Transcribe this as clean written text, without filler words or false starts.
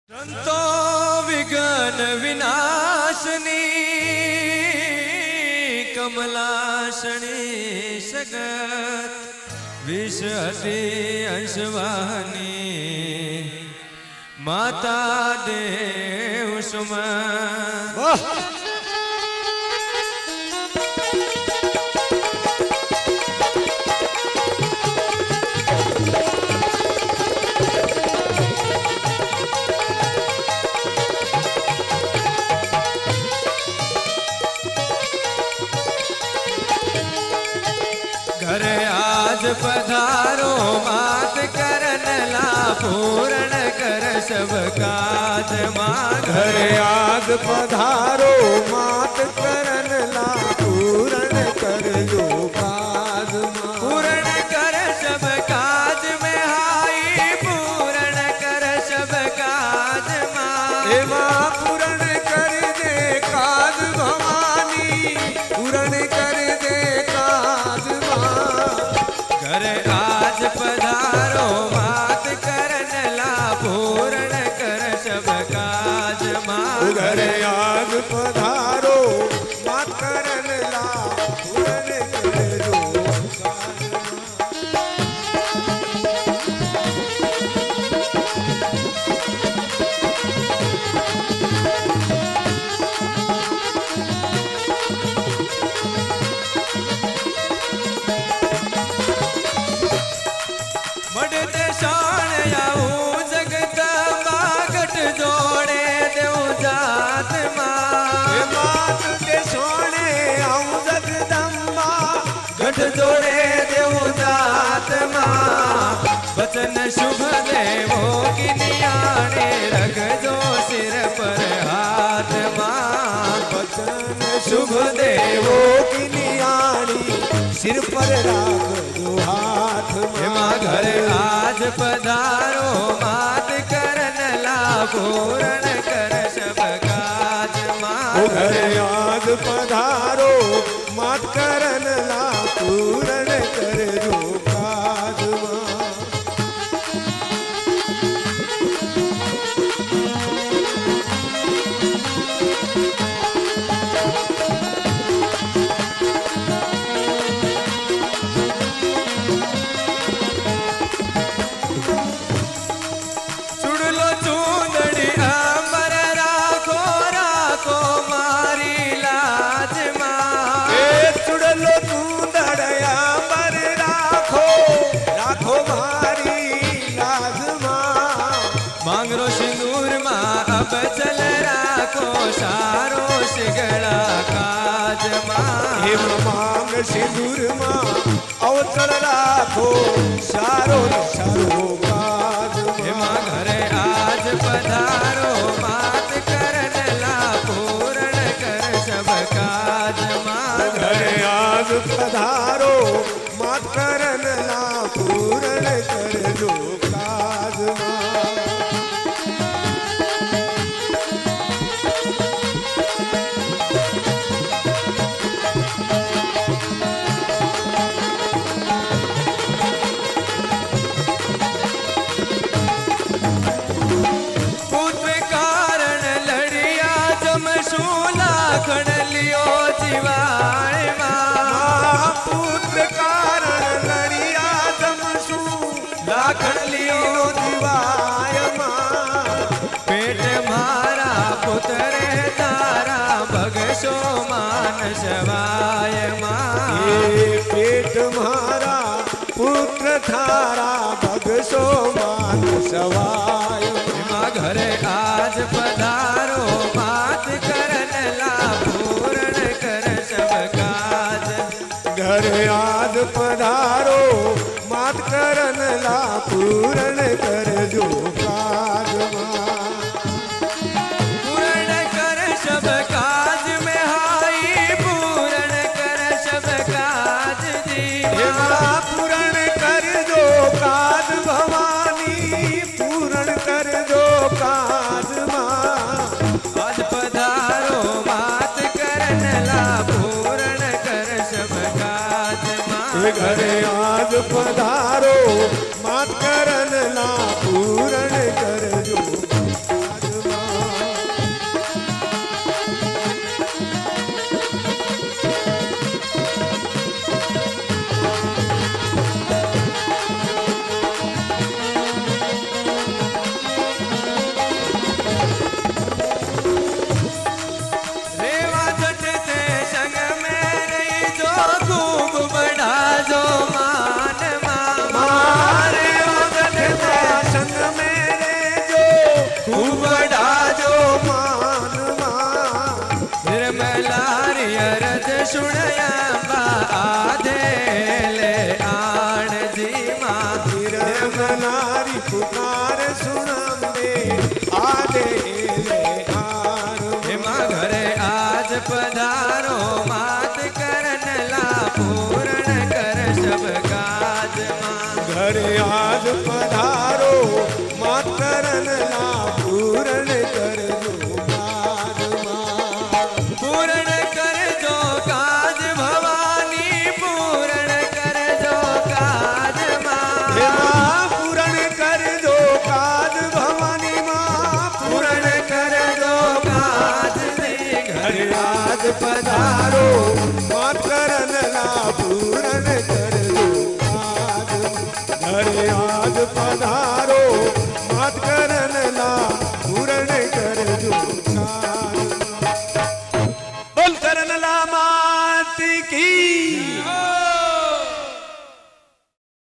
संतो विघ्न विनाशनी कमलाशनी सगत विषहति अंशवाहनी माता देव सुमन। घर आज पधारो मात करन ला पूर्ण कर सब काज माँ। घर आज पधारो मात करन ला पूर्ण कर जो काज माँ। पूर्ण कर सब काज में हाई पूर्ण कर सब काज माँ। हे माँ पूर्ण कर दे काज भवानी पूर्ण कर दे काज माँ। घर आज पधारो मात करन ला पूर्ण कर सब काज माँ। घर आज पधारो मात करन ला पूर्ण कर जो काज माँ। बढ़ते शान आऊं जगत मागट जोड़े देव जात माँ। हे मात के सोने आऊं जगदम्बा गठ जोड़े देव जात माँ। वचन शुभ देवो की नियाणे रख जो सिर पर हाथ माँ। वचन शुभ देवों की नियाणी सिर पर राख जो हाथ हे माँ घर आज पधारो मात करन ला पूर्ण कर सब काज माँ। घर आज पधारो मात करन ला पूर्ण कर जो काज माँ। चुड़लो चूंदड़ी अमर राखो राखो मारी लाज माँ। ए चुड़लो तू दड़या पर राखो राखो मारी लाज माँ। मांगरो सिंदूर माँ अब चल राखो सारो सिगड़ा काज माँ। हे मांग सिंदूर माँ अवतल राखो सारो सारो काज हे माँ। माँ घर आज पधारो मात करन ला पूर्ण कर सब काज माँ। घर आज पधारो मात करन ला पूर्ण कर जो काज माँ। पुत्र कारण लड़िया जमशूला खण लियो जीवाय माँ। पुत्र कारण लड़िया जमसू लाखण लियो दिवाय माँ। पेट मारा पुत्र तारा भगसो मान सवाय माँ। ये पेट मारा पुत्र थारा भगसो मान सवाय। माँ घर आज पधारो मात करन ला पूर्ण कर सब काज। घर आज पधारो मात करन ला पूर्ण कर जो काज माँ। पूर्ण कर सब काज में हाई पूर्ण कर सब काज दी हे माँ पूर्ण कर जो काज भवानी पूर्ण कर जो काज माँ। आज पधारो मात करन ला पूर्ण कर सब काज माँ। हे घर आज पधारो मात करन ला पूर्ण कर जो काज खूब वडाजो मानमा निर्मलारी अरज सुणयांबा आधे ले आण जी मां निर्मलारी पुकार सुनांबे आधे ले आण मां घरे आज पधारो मात करन ला पूर्ण कर सब काज मां घरे आज पधारो मातरन ला पूर्ण कर दो काज मां पूर्ण कर जो काज भवानी पूर्ण कर जो काज हे मां मां पूर्ण कर दो काज भवानी मां पूर्ण कर जो काज दे घरे घर आज पधारो मातरन ला पूर्ण कर दो काज घरे आज पधारो